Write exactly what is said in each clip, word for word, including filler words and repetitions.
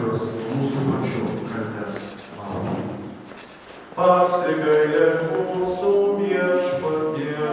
kurios mūsų pačių kaltes valo. Pasigailėk mūsų Viešpatie.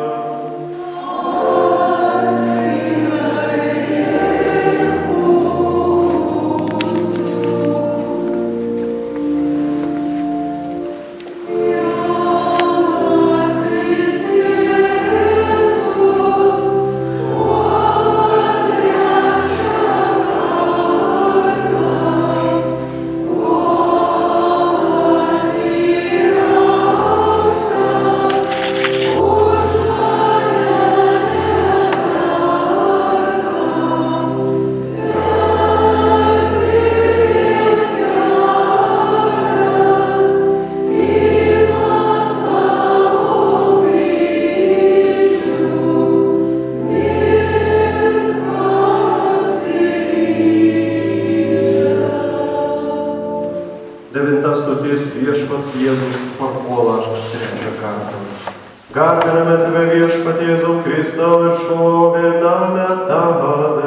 Devinta stotis Viešpats Jėzus papuola trečią kartą. Garbiname Tave Viešpatie Jėzau Kristau ir šloviname Tave.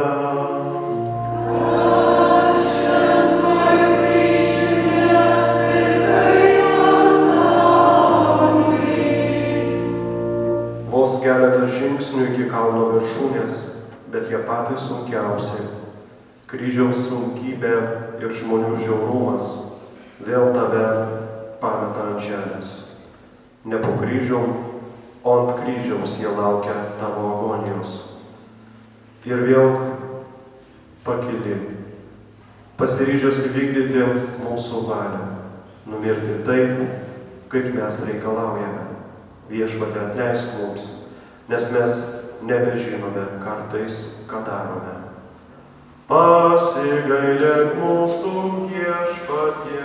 Vos keletas žingsnių iki kalno viršūnės, bet jie patys sunkiausi. Kryžiaus sunkybė ir žmonių žiaurumas vėl Tave pameta ant žemės. Ne po kryžium, o ant kryžiaus jie laukia Tavo agonijos. Ir vėl pakili, pasiryžęs vykdyti mūsų valią, numirti taip, kaip mes reikalaujame. Viešpatie, atleisk mums, nes mes nebežinome kartais, ką darome. Pasigailėk mūsų Viešpatie.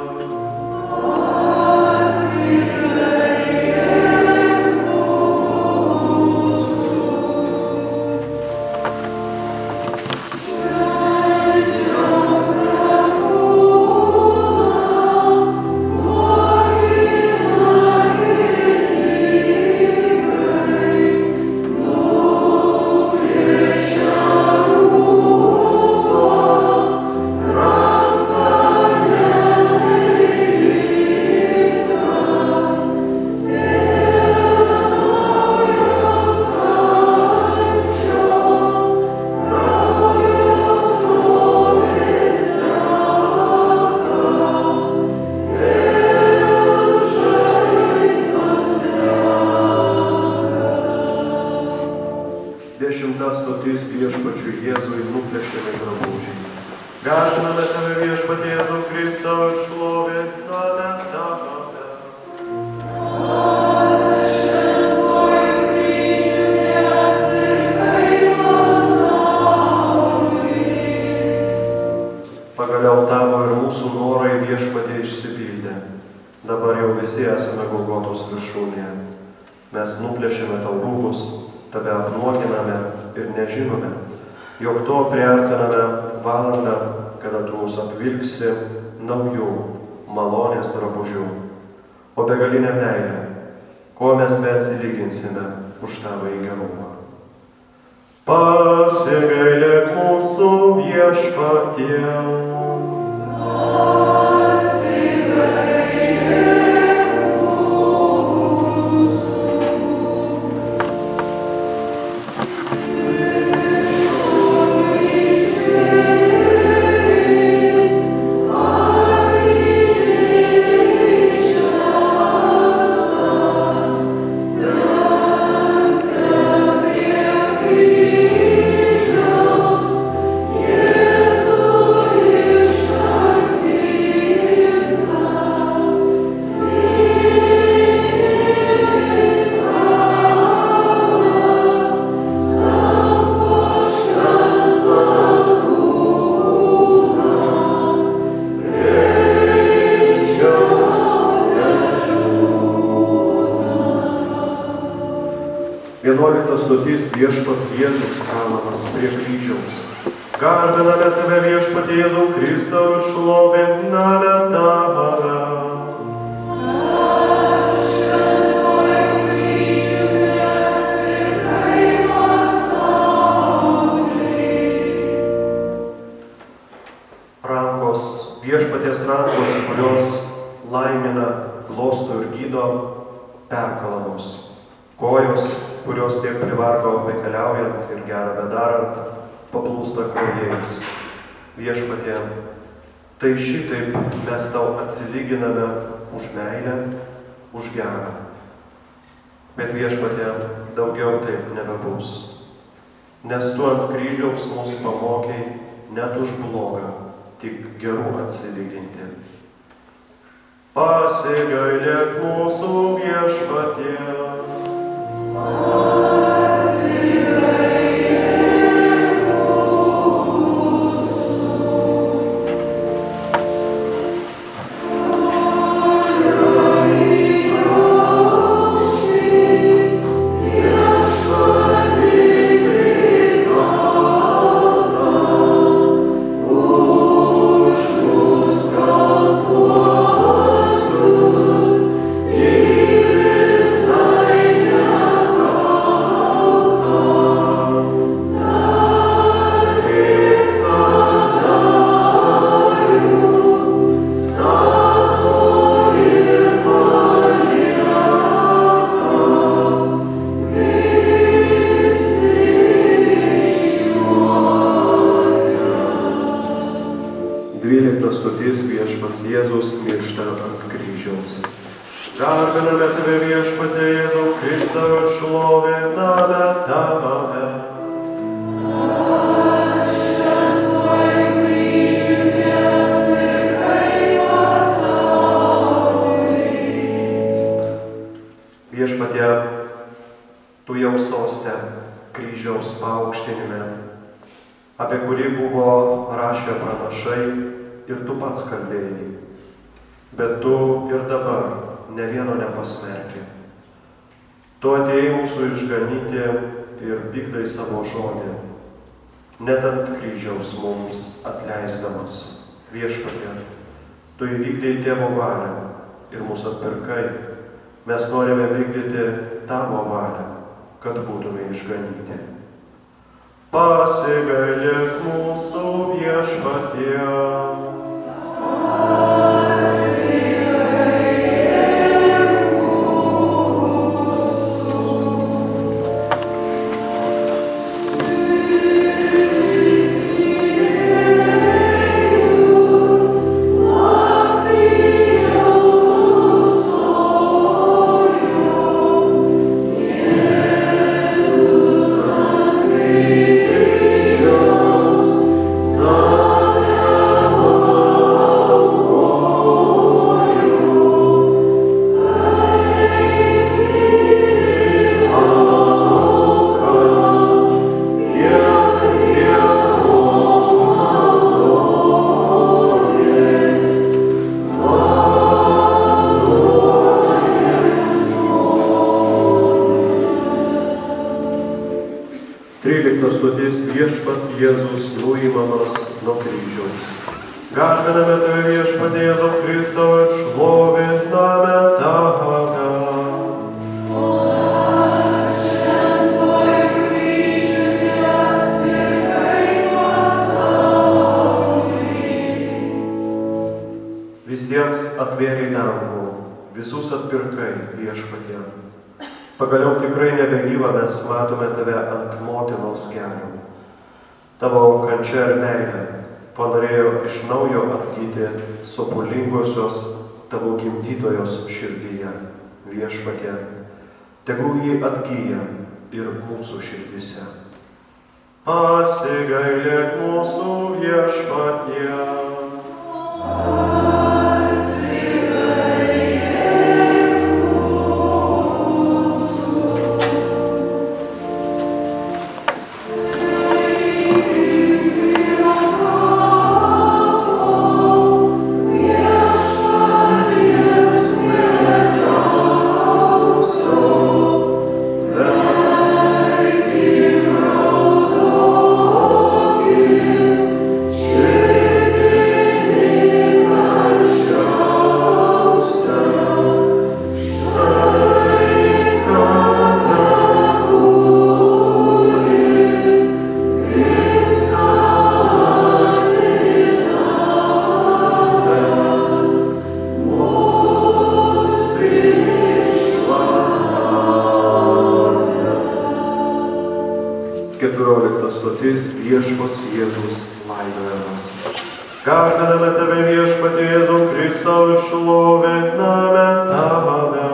Dešimta stotis Viešpačiui Jėzui nuplėšiami drabužiai. Garbiname Tave Viešpatie Jėzau Kristau ir šloviname Tave. Pagaliau Tavo ir mūsų norai Viešpatie išsipildė. Dabar jau visi esame Golgotos viršūnėje. Mes nuplėšėme Tau rūbus, Tave apnuoginame ir nežinome, jog to priartiname valandą, kada Tu mus apvilksi naujų malonės drabužių. O begalinė meilė, ko mes beatsilyginsime už Tavo gerumą. Pasigailėk mūsų Viešpatie. Vienuolikta stotis Viešpats Jėzus kalamas prie kryžiaus. Garbiname Tave Viešpatie Jėzau Kristau ir šloviname Tave. Rankos viešpaties rankos, kurios laimina, glosto ir gydo, perkalamos. Kojos, kurios tiek privargo bekeliaujant ir gerą bedarant, paplūsta kraujais. Viešpatie, tai šitaip mes tau atsilyginame už meilę, už gerą. Bet viešpatie, daugiau taip nebebus. Nes tu ant kryžiaus mus pamokei net už blogą, tik gerų atsilyginti. Pasigailėk mūsų viešpatie. Garbiname tave viešpatie Jėzau Kristau ir šloviname tave. Viešpatie, tu jau soste kryžiaus paaukštinime, apie kurį buvo rašę pranašai ir tu pats kalbėjai. Bet tu ir dabar ne vieno nepasmerki. Tu atėjai mūsų išganyti ir vykdai savo žodį, net ant kryžiaus mums atleisdamas. Viešpatie, tu įvykdai tėvo valią ir mūsų atpirkai. Mes norime vykdyti tavo valią, kad būtume išganyti. Pasigailėk mūsų viešpatie. Tryliktas stotis viešpats Jėzus nuimamas nuo kryžiaus. Garbiname tave viešpatie Jėzau Kristau ir šloviname tave. Visiems atvėrei dangų, visus atpirkai viešpatie. Pagaliau tikrai nebegyva mes matome tave ant motinos kelių. Tavo kančia ir meilė panorėjo iš naujo atgyti sopulingosios tavo gimdytojos širdyje. Viešpatie, tegul jį atgyja ir mūsų širdyse. Pasigailėk mūsų viešpatie. Thank you. Garbiname tave viešpatie Jėzau Kristau ir šloviname tave.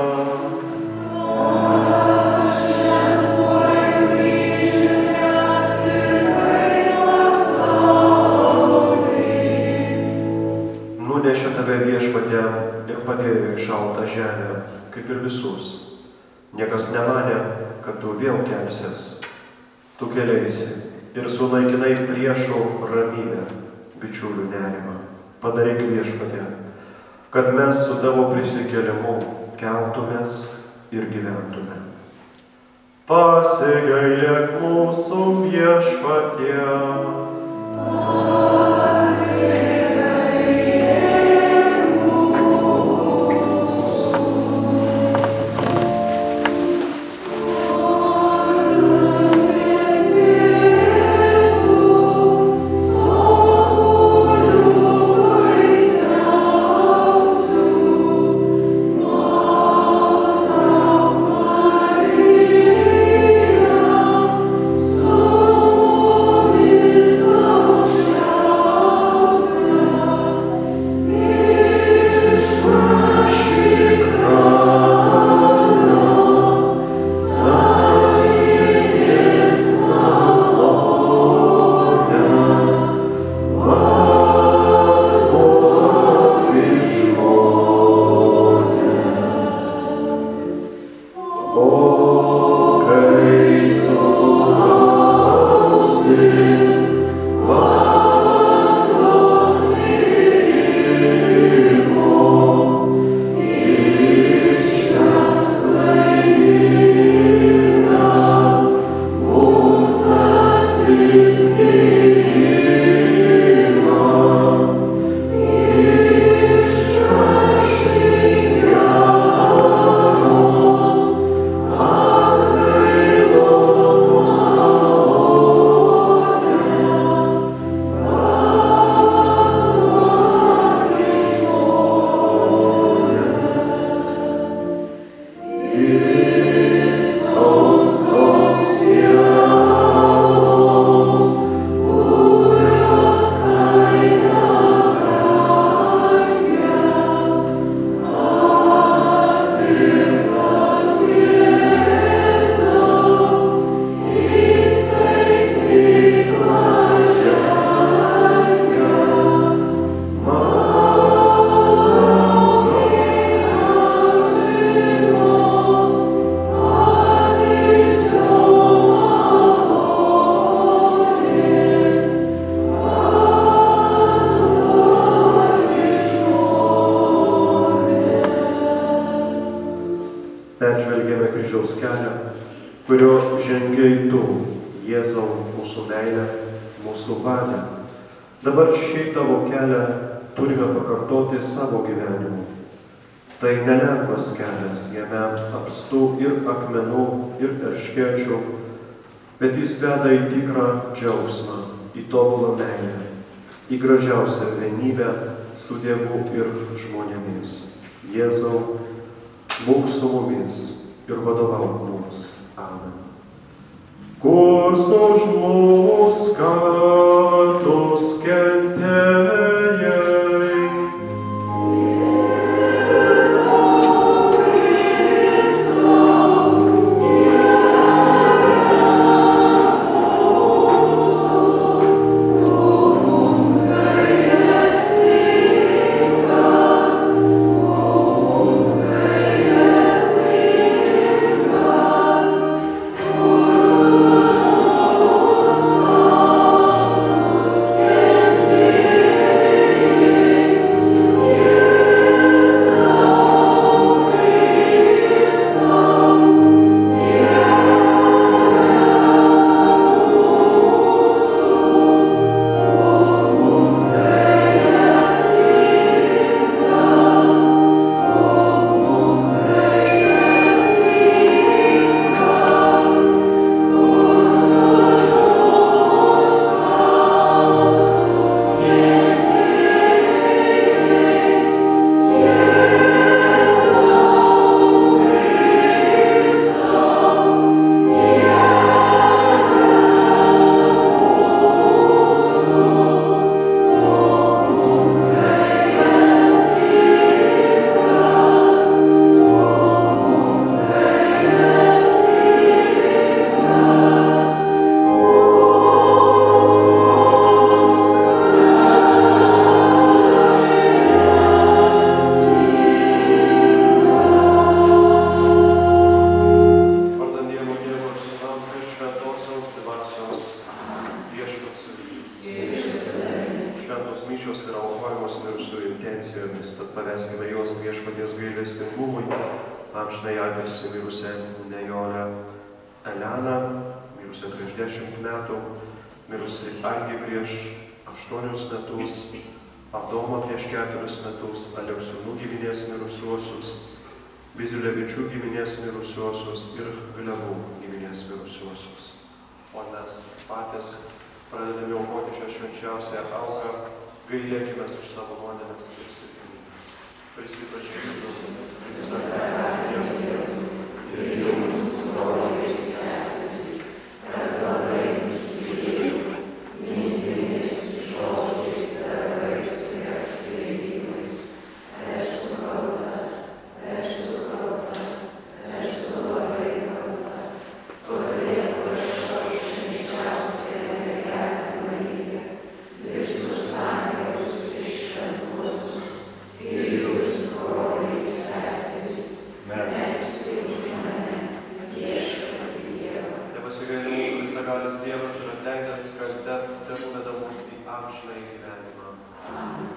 Nunešė tave viešpatie ir padėjo į šaltą žemę, kaip ir visus. Niekas nemanė, kad tu vėl kelsies. Tu keliaisi ir sunaikinai priešų ramybę, bičiulių nerimą. Padaryk viešpatie, kad mes su tavo prisikėlimu keltumės ir gyventume. Pasigailėk mūsų viešpatie. Peržvelgėme kryžiaus kelią, kurio žengei tu, Jėzau, mūsų meilę, mūsų valią. Dabar šį tavo kelią turime pakartoti savo gyvenimu. Tai nelengvas kelias, jame apstu ir akmenų, ir erškėčių, bet jis veda į tikrą džiaugsmą, į tobulą meilę, į gražiausią vienybę su Dievu ir žmonėmis. Jėzau, būk su mumis ir vadovauk mums. Amen. Kurs už mus kartus kentėjai, mišios yra aukojamos mirusiųjų intencijomis, tad paveskime juos Viešpaties gailestingumui, amžinai atilsį mirusią Nejolę Eleną, mirusią prieš dešimt metų, mirusi Algį prieš aštuonius metus, Adomą prieš keturis metus, Aleksiūnų giminės mirusiuosius, Biziulevičių giminės mirusiuosius ir Glebų giminės mirusiuosius. O mes patys pradedame aukoti šią švenčiausią auką, gailėkime už savo nuodėmes ir silpnybes. Prisipažįstu visada Dievui ir jums, broliai seserys, kad labai nusidėjau mintimis, žodžiais, darbais ir apsileidimais. Esu kaltas, esu kalta, esu labai kalta. Todėl prašau švenčiausiąją mergelę Mariją, visus angelus ir šventuosius, ir jūs, broliai seserys, melskite už mane, viešpatie Dievą. Tepasigaili mūsų visagalis Dievas ir atleidęs kaltes, tebuveda mus į amžinąjį gyvenimą. Amen.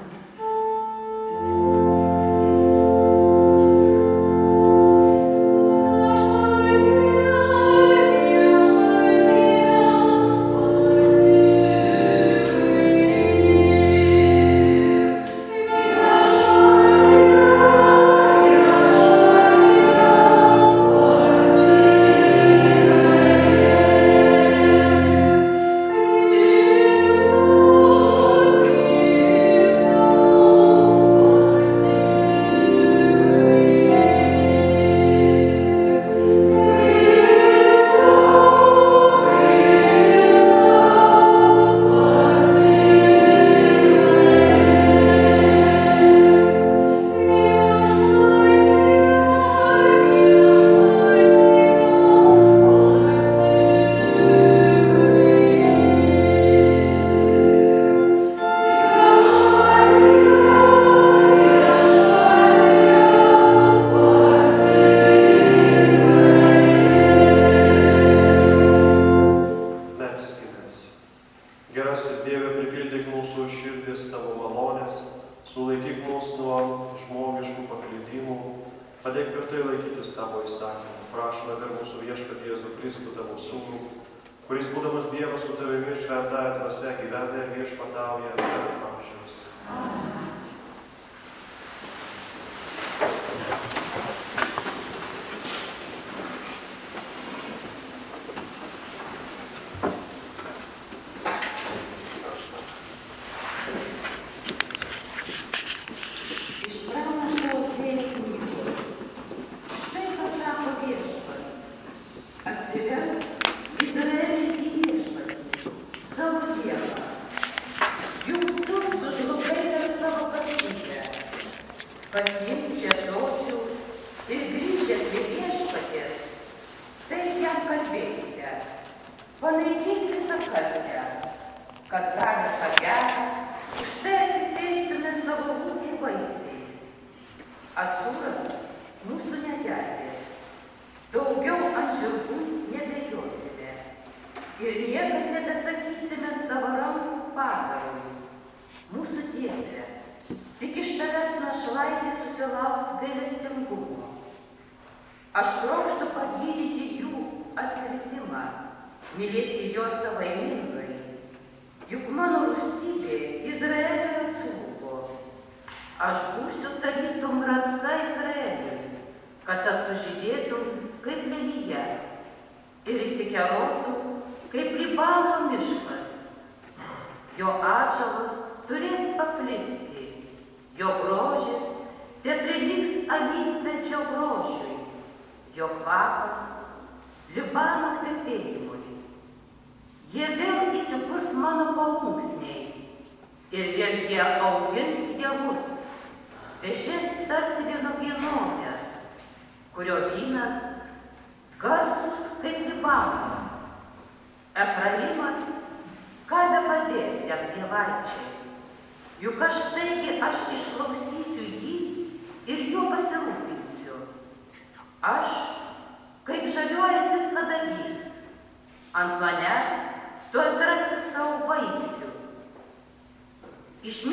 Ant manęs tu atrasi savo vaisių. Išminčius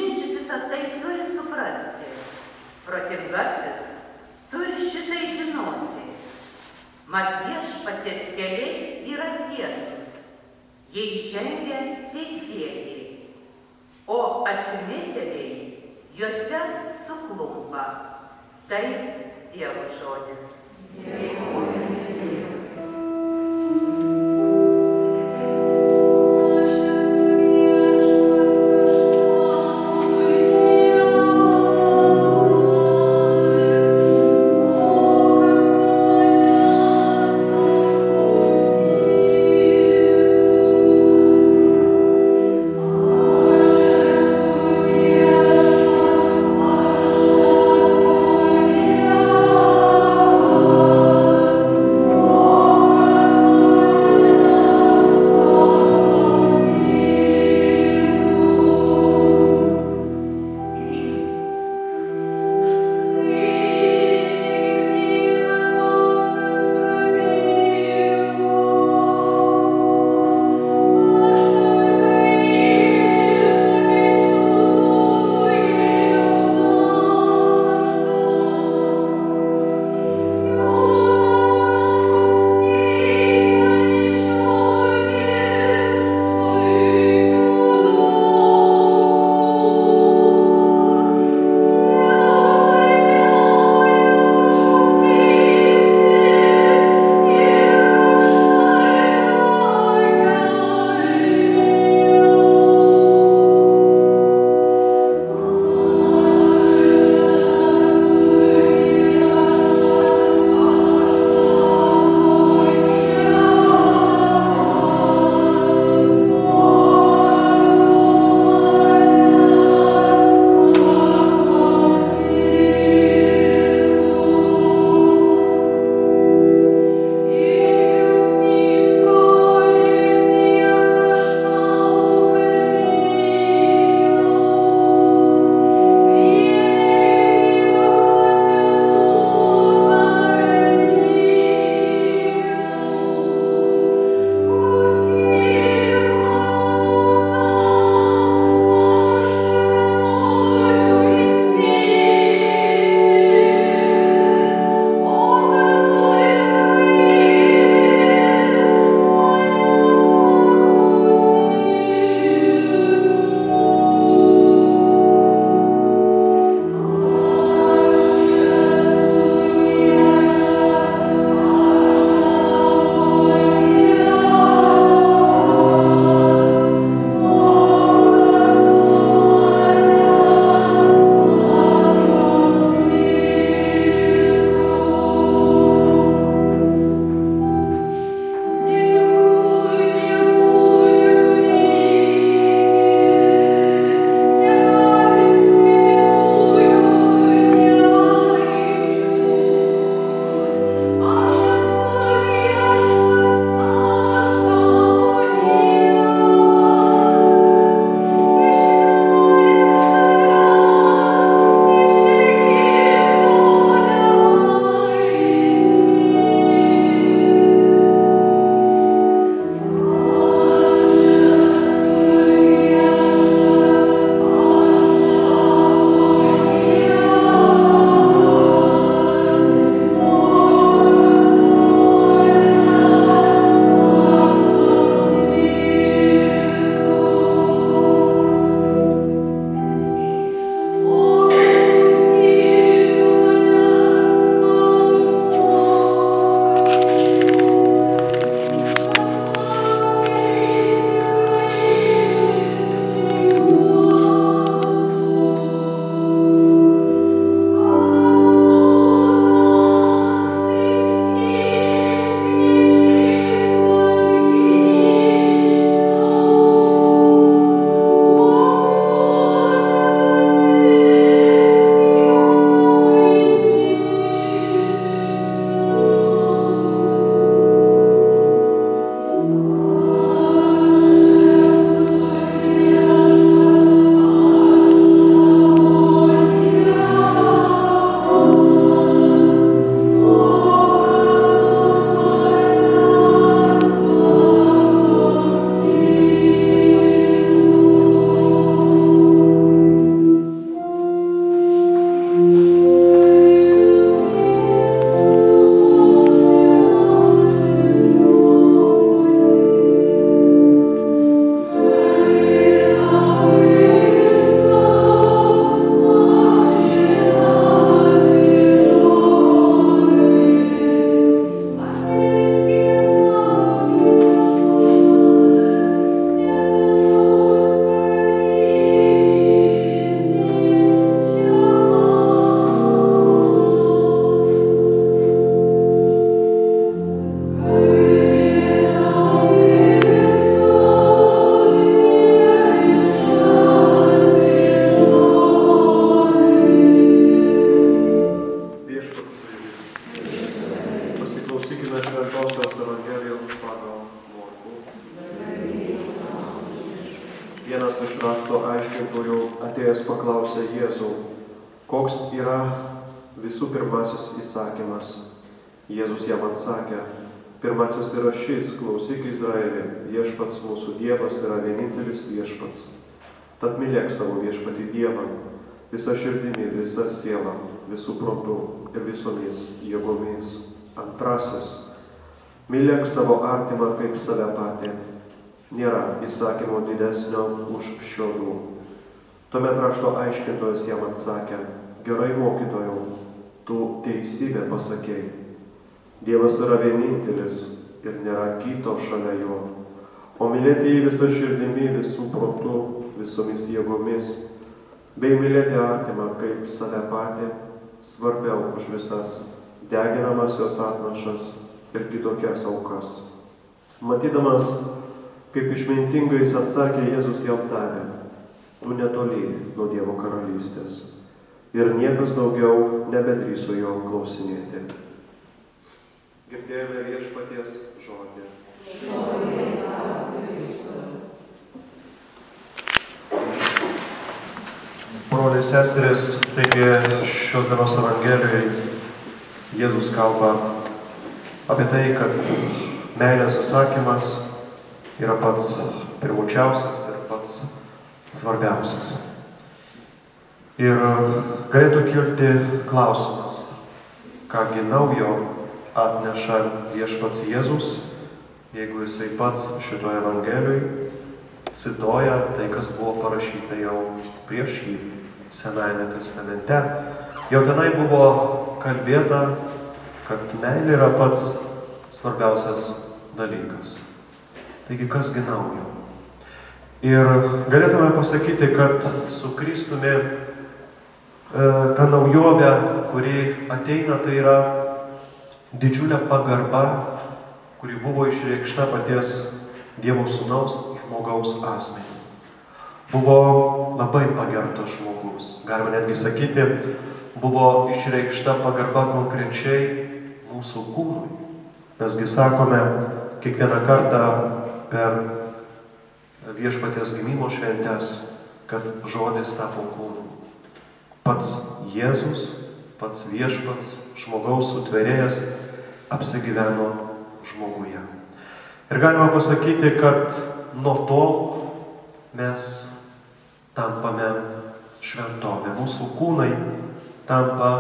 visą tai turi suprasti. Protingasis turi šitai žinoti. Mat viešpaties keliai yra tiesus, jei žengia teisėjai, o atsimėtėliai juose suklumpa. Tai Dievo žodis. Oh paklausė Jėzų, koks yra visų pirmasis įsakymas. Jėzus jam atsakė, pirmasis yra šis, klausyk Izraeli, viešpats mūsų Dievas yra vienintelis viešpats. Tad mylėk savo viešpatį Dievą, visa širdimi, visa siela, visų protų ir visomis jėgomis. Antrasis, mylėk savo artimą kaip save patį. Nėra įsakymo didesnio už šiuodų. Tuomet rašto aiškintojas jam atsakė, gerai mokytojau, tu teisybę pasakei. Dievas yra vienintelis ir nėra kito šalia jo. O mylėti jį visą širdimi, visų protų, visomis jėgomis, bei mylėti artimą kaip save patį, svarbiau už visas deginamasios atnašas ir kitokias aukas. Matydamas, kaip išmintingai jis atsakė, Jėzus jam tarė, tu netoli nuo Dievo karalystės. Ir niekas daugiau nebedrįso jo klausinėti. Girdėjome viešpaties žodį. Broliai seserys, taigi šios dienos Evangelijoje Jėzus kalba apie tai, kad meilės įsakymas yra pats pirmučiausias ir pats svarbiausias. Ir galėtų kilti klausimas, kągi naujo atneša viešpats Jėzus, jeigu jisai pats šitoje Evangelijoje cituoja tai, kas buvo parašyta jau prieš jį Senajame testamente. Jau tenai buvo kalbėta, kad meilė yra pats svarbiausias dalykas. Taigi, kasgi naujo? Ir galėtume pasakyti, kad su Kristumi e, ta naujovė, kuri ateina, tai yra didžiulė pagarba, kuri buvo išreikšta paties Dievo Sūnaus žmogaus asmenį. Buvo labai pagerbtas žmogus. Galima netgi sakyti, buvo išreikšta pagarba konkrečiai mūsų kūnui. Mesgi sakome kiekvieną kartą per viešpaties gimimo šventes, kad žodis tapo kūnu. Pats Jėzus, pats viešpats, žmogaus sutvėrėjas apsigyveno žmoguje. Ir galima pasakyti, kad nuo to mes tampame šventovė. Mūsų kūnai tampa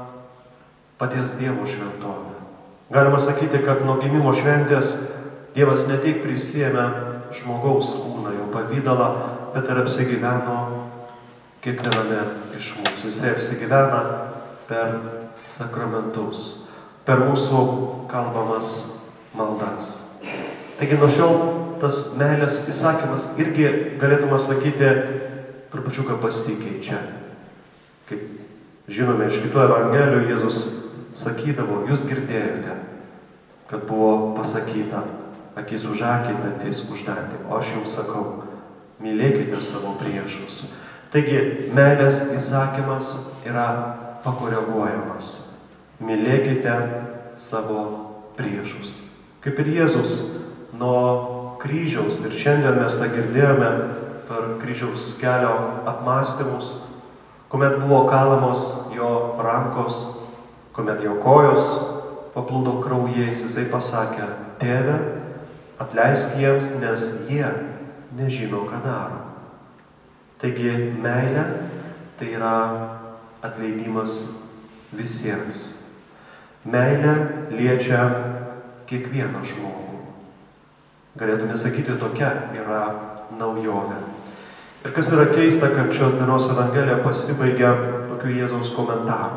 paties Dievo šventovė. Galima sakyti, kad nuo gimimo šventės Dievas ne tik prisiėmė žmogaus kūną, jo pavydalą, bet ir apsigyveno kiekviename iš mūsų. Jisai apsigyvena per sakramentus, per mūsų kalbamas maldas. Taigi nuo šiol tas meilės įsakymas irgi, galėtume sakyti, trupučiuką pasikeičia. Kaip žinome iš kitų evangelijų, Jėzus sakydavo, jūs girdėjote, kad buvo pasakyta, akis už akį, dantis už dantį. O aš jums sakau, mylėkite savo priešus. Taigi, meilės įsakymas yra pakoreguojamas. Mylėkite savo priešus. Kaip ir Jėzus nuo kryžiaus, ir šiandien mes tą girdėjome per kryžiaus kelio apmąstymus, kuomet buvo kalamos jo rankos, kuomet jo kojos paplūdo kraujais, jisai pasakė, Tėve, atleisk jiems, nes jie nežino, ką daro. Taigi meilė tai yra atleidimas visiems. Meilė liečia kiekvieną žmogų. Galėtume sakyti, tokia yra naujovė. Ir kas yra keista, kad šios dienos Evangelija pasibaigia tokiu Jėzaus komentaru.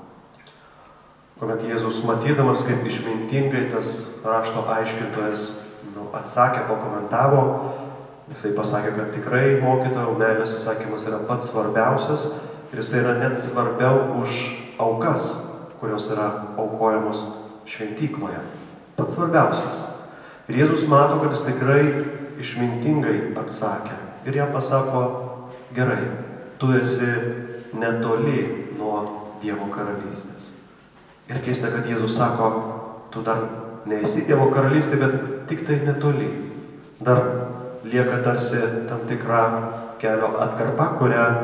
Kuomet Jėzus matydamas, kaip išmintingai tas rašto aiškintojas nu, atsakė, pakomentavo, jisai pasakė, kad tikrai mokytojo meilės įsakymas yra pats svarbiausias ir jisai yra net svarbiau už aukas, kurios yra aukojamos šventykloje. Pats svarbiausias. Ir Jėzus mato, kad jis tikrai išmintingai atsakė. Ir jam pasako, gerai, tu esi netoli nuo Dievo karalystės. Ir keista, kad Jėzus sako, tu dar neesi Dievo karalystė, bet tik tai netoli. Dar lieka tarsi tam tikra kelio atkarpa, kurią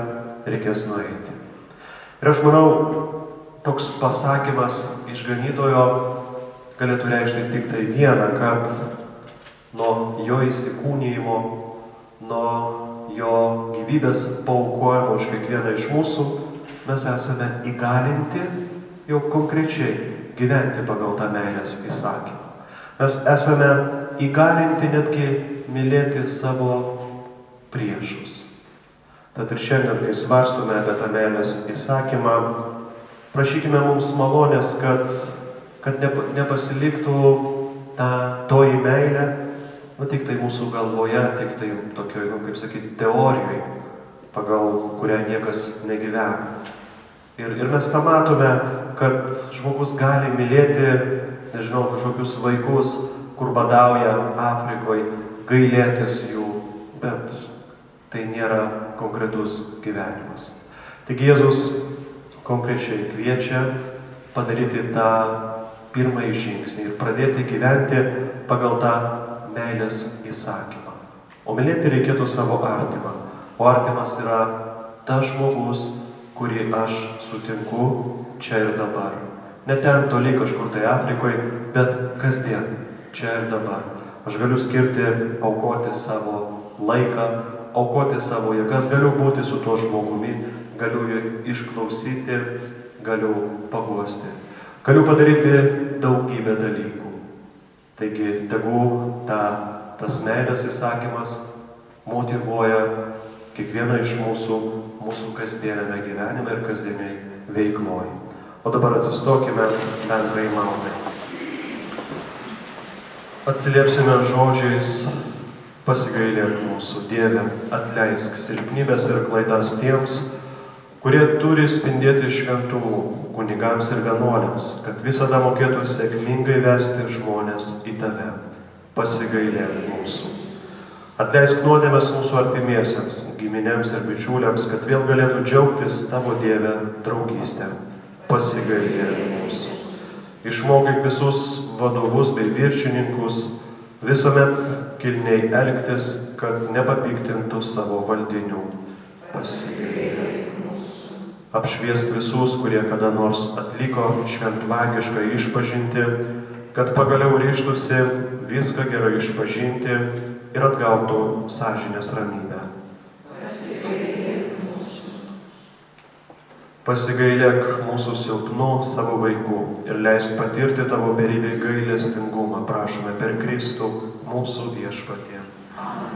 reikės nueiti. Ir aš manau, toks pasakymas išganytojo galėtų reikšti tik tai vieną, kad nuo jo įsikūnijimo, nuo jo gyvybės paaukojimo už kiekvieną iš mūsų mes esame įgalinti jau konkrečiai gyventi pagal tą meilės įsakymą. Mes esame įgalinti netgi mylėti savo priešus. Tad ir šiandien, kai svarstome apie tą meilės įsakymą, prašykime mums malonės, kad, kad nepasiliktų ta toji meilė, nu tik tai mūsų galvoje, tik tai tokioj, nu, kaip sakyti, teorijoje, pagal kurią niekas negyvena. Ir, ir mes tą matome, kad žmogus gali mylėti, nežinau, kažkokius vaikus, kur badauja Afrikoje, gailėtis jų, bet tai nėra konkretus gyvenimas. Taigi Jėzus konkrečiai kviečia padaryti tą pirmąjį žingsnį ir pradėti gyventi pagal tą meilės įsakymą. O mylėti reikėtų savo artimą. O artimas yra tas žmogus, kurį aš sutinku čia ir dabar. Ne ten toli kažkur tai Afrikoje, bet kasdien, čia ir dabar. Aš galiu skirti, aukoti savo laiką, aukoti savo jėgas, galiu būti su tuo žmogumi, galiu jį išklausyti, galiu paguosti. Galiu padaryti daugybę dalykų. Taigi, tegu ta, tas meilės įsakymas motyvuoja kiekvieną iš mūsų, mūsų kasdienėme gyvenime ir kasdieniai veikloj. O dabar atsistokime bendrai maldai. Atsiliepsime žodžiais, pasigailėk mūsų Dieve, atleisk silpnybės ir klaidas tiems, kurie turi spindėti šventumu kunigams ir vienuoliams, kad visada mokėtų sėkmingai vesti žmonės į tave. Pasigailėk mūsų. Atleisk nuodėmes mūsų artimiesiems, giminėms ir bičiuliams, kad vėl galėtų džiaugtis tavo Dieve draugystę. Pasigailėk mūsų. Išmokyk visus vadovus bei viršininkus visuomet kilniai elgtis, kad nepapiktintų savo valdinių. Pasigailėk mūsų. Apšviesk visus, kurie kada nors atliko šventvagišką išpažintį, kad pagaliau ryžtųsi viską gerai išpažinti ir atgautų sąžinės ramybę. Pasigailėk mūsų. Pasigailėk mūsų silpnų savo vaikų ir leisk patirti tavo beribį gailestingumą, prašome per Kristų mūsų viešpatį. Amen.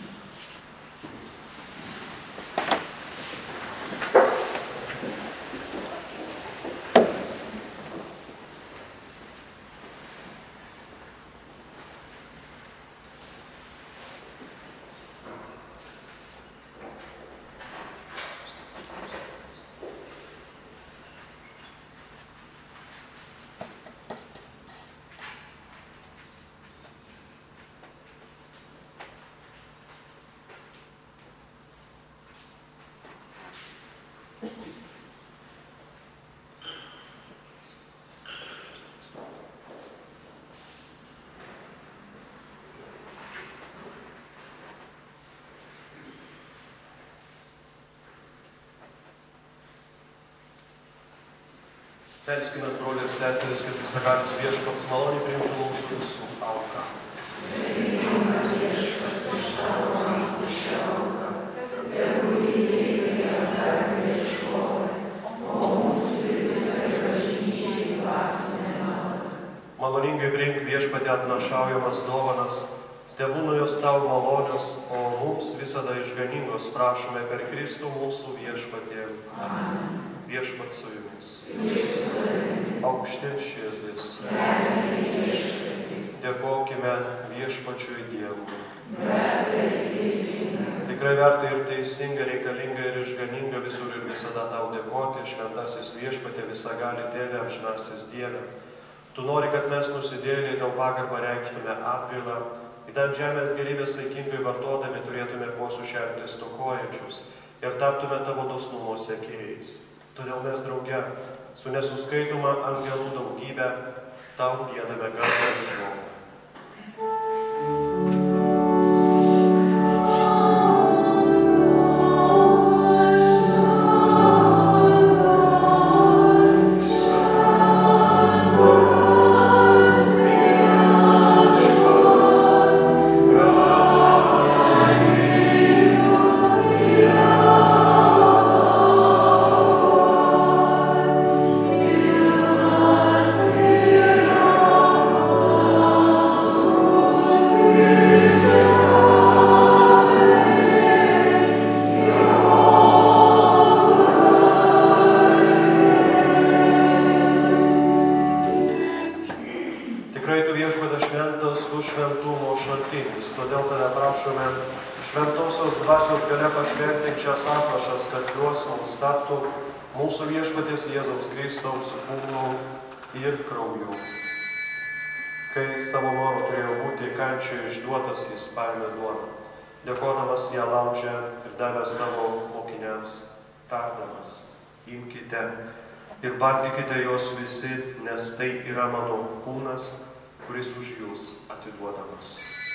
Melskimės, broliai ir seserys, kad visagalis viešpats maloniai priimtų mūsų visų auką. Maloningai priimk viešpatį atnašaujamas dovanas, tebūna jos tau malonios, o mums visada išganingos prašome per Kristų mūsų viešpatį. Amen. Viešpat su jumis. Aukšti širdis. Dėkokime viešpačiui Dievui. Tikrai verta ir teisinga, reikalinga ir išganinga visur ir visada tau dėkoti, šventasis viešpatie visagali Tėve, amžinasis Dieve. Tu nori, kad mes nusidėjėliai tau pagarbą reikštume atgailą, idant žemės gerybės saikingai vartodami turėtume kuo sušelpti stokojančius ir taptume tavo dosnumo sekėjais. Todėl mes drauge su nesuskaitoma angelų daugybė tau giedame garbę ir šlovę. Amen. dvasios galia pašventink šias atnašas, kad juos mums taptų mūsų viešpaties Jėzaus Kristaus kūnu ir krauju. Kai savo noru turėjo būti kančioje išduotas, jis paėmė duoną. Dėkodamas ją laužė ir davė savo mokiniams, tardamas: imkite ir valgykite jos visi, nes tai yra mano kūnas, kuris už jūs atiduodamas.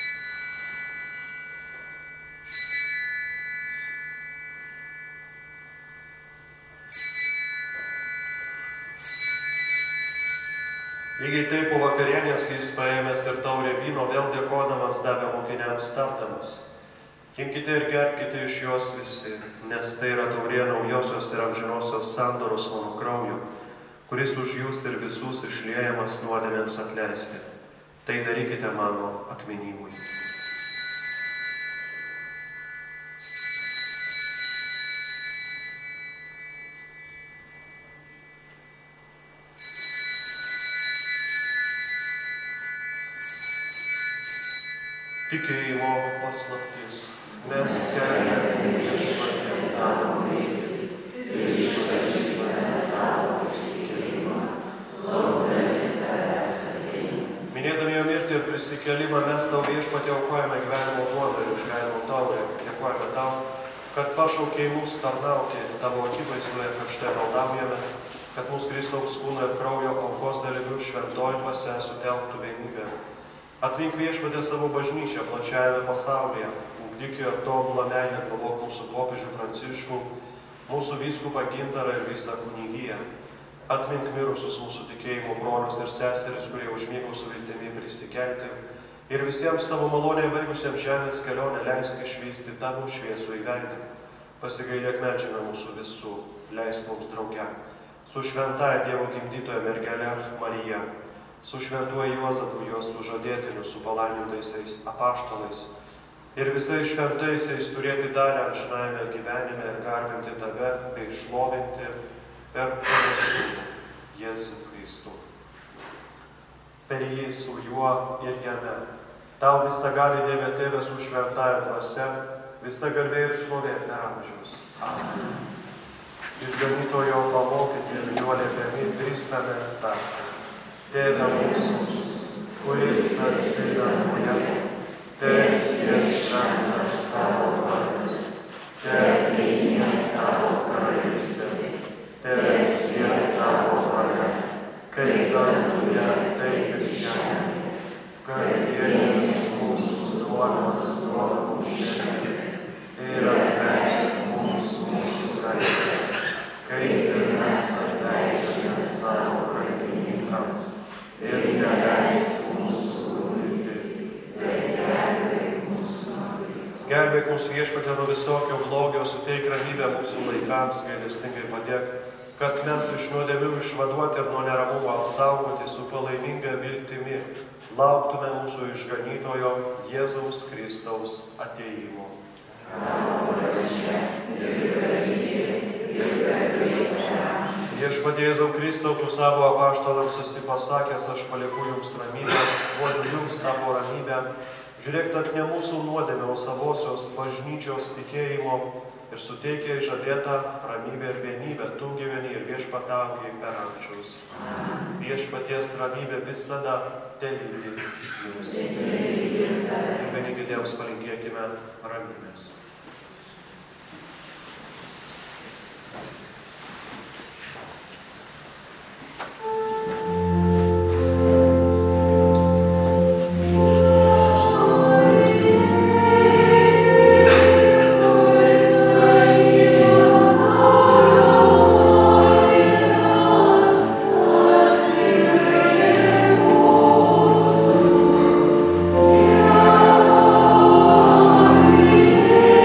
Lygiai taip po vakarienės jis paėmęs ir taurę vyno, vėl dėkodamas davė mokiniams, tardamas: imkite ir gerkite iš jos visi, nes tai yra taurė naujosios ir amžinosios sandoros mano kraujo, kuris už jūs ir visus išliejamas nuodėmėms atleisti. Tai darykite mano atminimui. Tikėjimo paslaptis. Mes keliame viešpatie tavo mirtį ir išpažįstame tavo prisikėlimą, laukdami tavęs ateina. Minėdami jo mirtį ir prisikėlimą, mes tau viešpatie aukojame gyvenimo duoną ir išgyvenimo taurę. Dėkojame tau, kad pašaukei mus tarnauti tavo akivaizdoje, kad štai maldaujame, kad mūsų Kristaus kūno ir kraujo aukos dalyvių šventoji dvasia sutelktų vienybę. Atvink viešpatie savo bažnyčią plačiajame pasaulyje, ugdyk jo tobulą meilę, globok mūsų popiežių Pranciškų, mūsų vyskupą Gintarą ir visą kunigiją. Atmink mirusius mūsų tikėjimo brolius ir seseris, kurie užmygo su viltimi prisikelti, ir visiems tavo maloniai baigusiems žemės kelionę leisk išvysti tavo šviesų įveidą. Pasigailėk, meldžiame mūsų visų, leisk mums drauge, su šventąja Dievo gimdytoja mergele Marija, su šventuoju Juozapu, jos sužadėtiniu, su palaimintaisiais apaštalais ir visais šventaisiais turėti dalę amžinajame gyvenime ir garbinti tave bei šlovinti per tavo sūnų Jėzų Kristų. Per jį, su juo ir jame, tau visagali Dieve Tėve su šventąja dvasia, visa garbė ir šlovė per amžius. Amen. Išganytojo pamokyti ir juo liepiami drįstame tarti: Tėve mūsų, kuris esi danguje, teesie šventas tavo vardas, teateinie tavo karalystė, teesie tavo valia, kaip danguje, taip ir žemėje. Kasdienis mūsų duonos duok mums šiandien ir atleisk mums mūsų kaltes, kaip ir mes atleidžiame savo kaltininkams. Ir neleisk mūsų gulti, bet gelbėk mūsų nuo pikto. Gelbėk mūsų viešpatie nuo visokio blogio, suteik ramybę mūsų laikams, gailestingai padėk, kad mes iš nuodėmių išvaduoti ir nuo neramumo apsaugoti su palaiminga viltimi lauktume mūsų išganytojo Jėzaus Kristaus atėjimo. Viešpatie Jėzau Kristau, tu savo apaštalams esi pasakęs: aš palieku jums ramybę, duodu jums savo ramybę. Žiūrėk, tad ne mūsų nuodėmė, o savosios bažnyčios tikėjimo ir suteikia žadėtą ramybę ir vienybę. Tu gyveni ir viešpatauji per amžius. Viešpaties ramybė visada telydi jūs. Ir vieni kitiems palinkėkime ramybės. Yeah.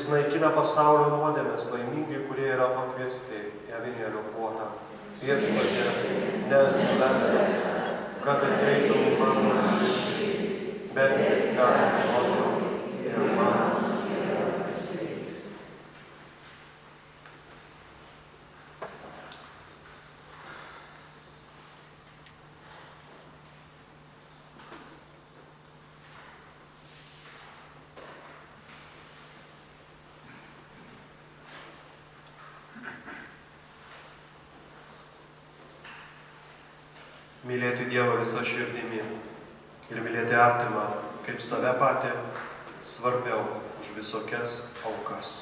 naikina pasaulio nuodėmes, laimingi, kurie yra pakviesti į avinėlio puotą. Viešpatie, nesu vertas, kad ateitum į mano širdį, bet tik tavo žodžio ir man sielas sveiks. Mylėti Dievą visą širdimi ir mylėti artimą kaip save patį svarbiau už visokias aukas.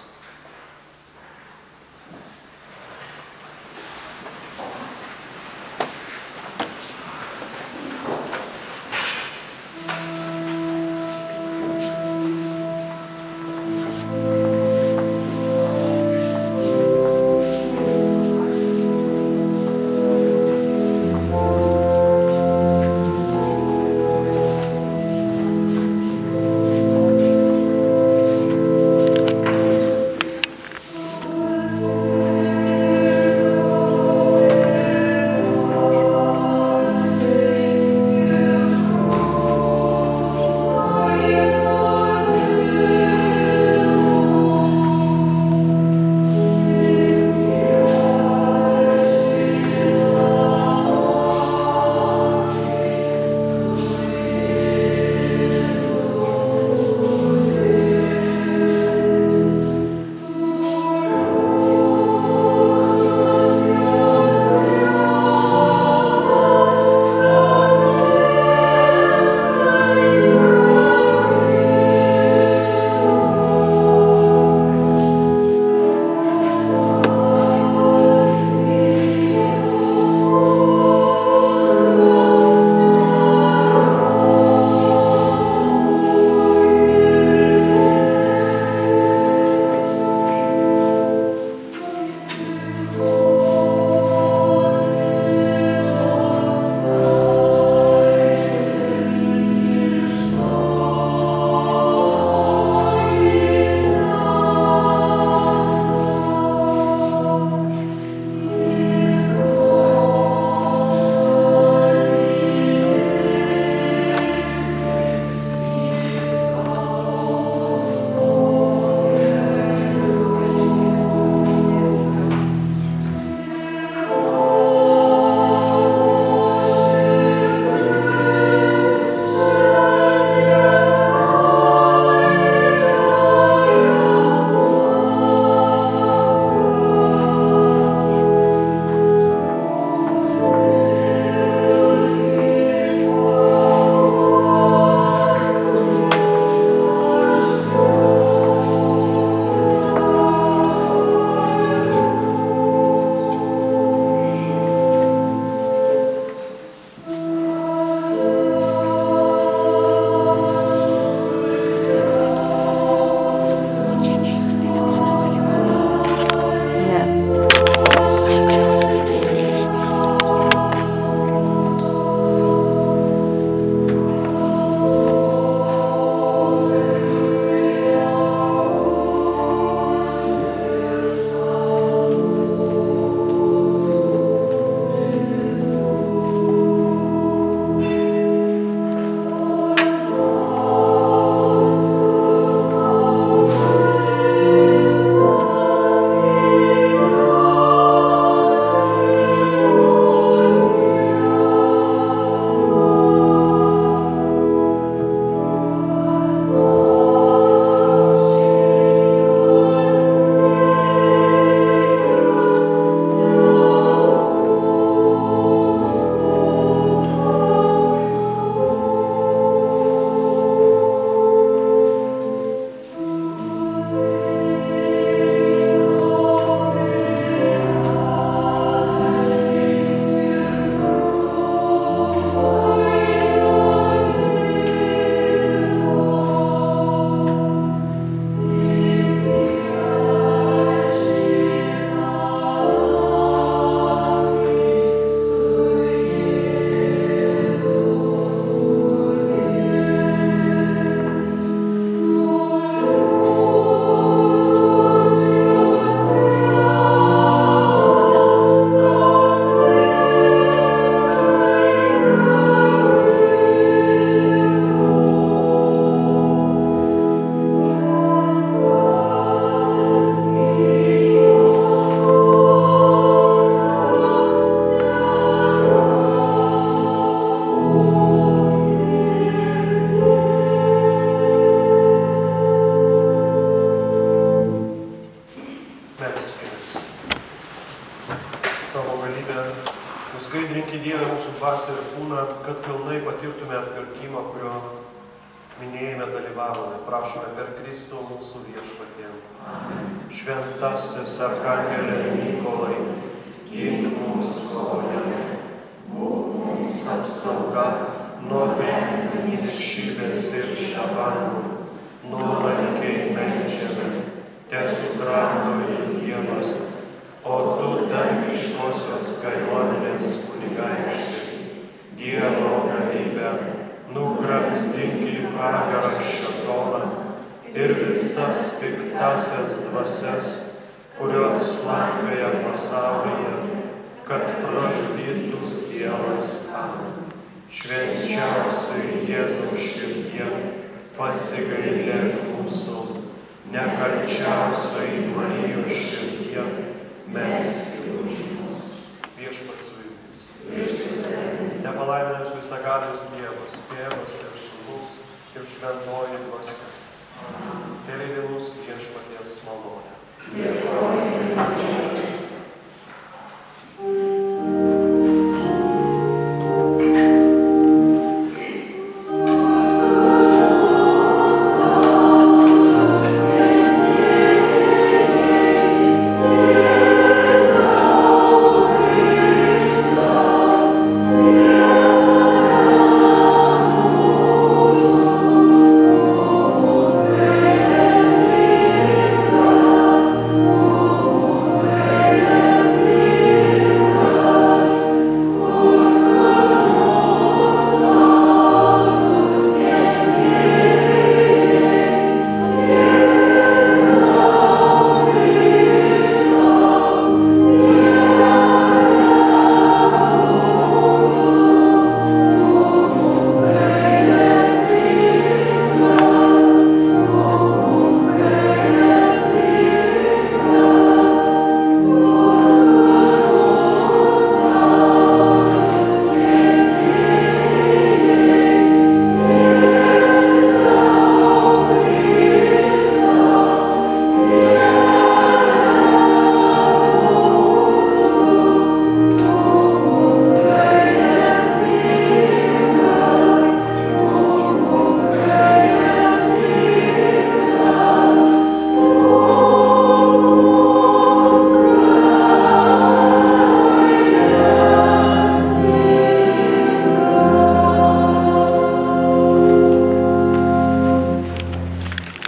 Skaidrinki Dieve mūsų dvasią ir kūną, kad pilnai patirtume atpirkimą, kurio minėjime dalyvavome. Prašome per Kristų mūsų viešpatį. Šventasis arkangelė Mykolai, gink mūsų kovoje, būk mums apsauga nuo velnio niekšybės ir šabanų, nuolankiai meldžiame, tesugramdo Dievas, o tu dangiškosios kariuomenės kunigaikšti, Dievo galybę, nugramzdink į pragarą šėtoną ir visas piktasias dvasias, kurios slankioja pasaulyje, kad pražudytų sielas. Amen. Švenčiausiai Jėzaus širdie, pasigailėk mūsų, nekalčiausiai Marijos širdie, melskit už mus. Viešpats su jumis. Nepalaiminus visagalis Dievas, Tėvas ir Sūnus ir Šventoji Dvasia. Tėvai mūsų viešpaties malonė.